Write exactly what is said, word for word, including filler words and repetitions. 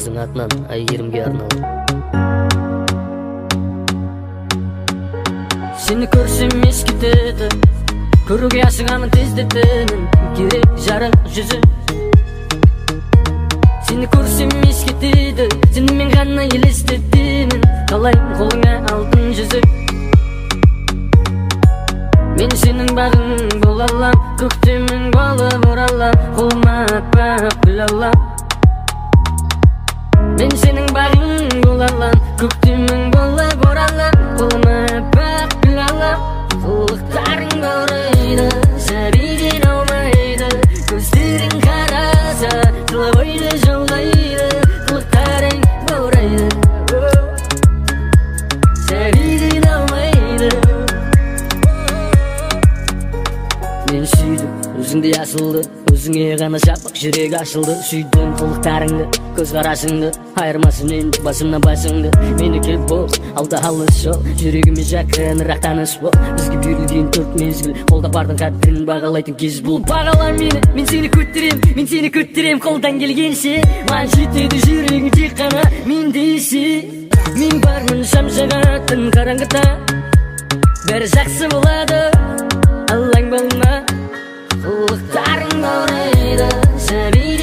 Баарыбыздын атынан Айгеримге арналып. Сени көрсөм эс кетеді, көрүүгө ашыганын тездетемин, керек жарык жүзү. Сени көрсөм эс кетеді, сени мен гана элестетемин, калай колуңа алдым жүзүк. Мен сенің бағың бола алам, көктемің болып оралам, қолыма аппақ гүл алам. Мен сенің бағың бола алам, көктемің болып оралам, қолыма аппақ гүл алам. Қылықтарың баурайды, сәбиден аумайды, көздерің қараса, жылабайды жолдайды. Қылықтарың баурайды, сәбиден аумайды. Мен сүйдім, өзіңді асылды, өзіңе ғана жапық жүрек ашылды. Сүйдім қылықтарыңды, көз қарашыңды, айырмасын енді басымнан басыңды. Мені келіп бол, алда алыс жол, жүрегіме жақынырақ таныс бол. Бізге берілген төрт мезгіл, қолда бардың қадірін бағалайтын кез бұл. Бағала мені, мен сені көтерем, мен сені көтерем қолдан келгенше. Маған жетеді жүрегің тек қана мен десе. Мен бармын шам жағатын қараңғыда, бәрі жақсы болады, алаң болма. Қылықтарың баурайды, сәбиде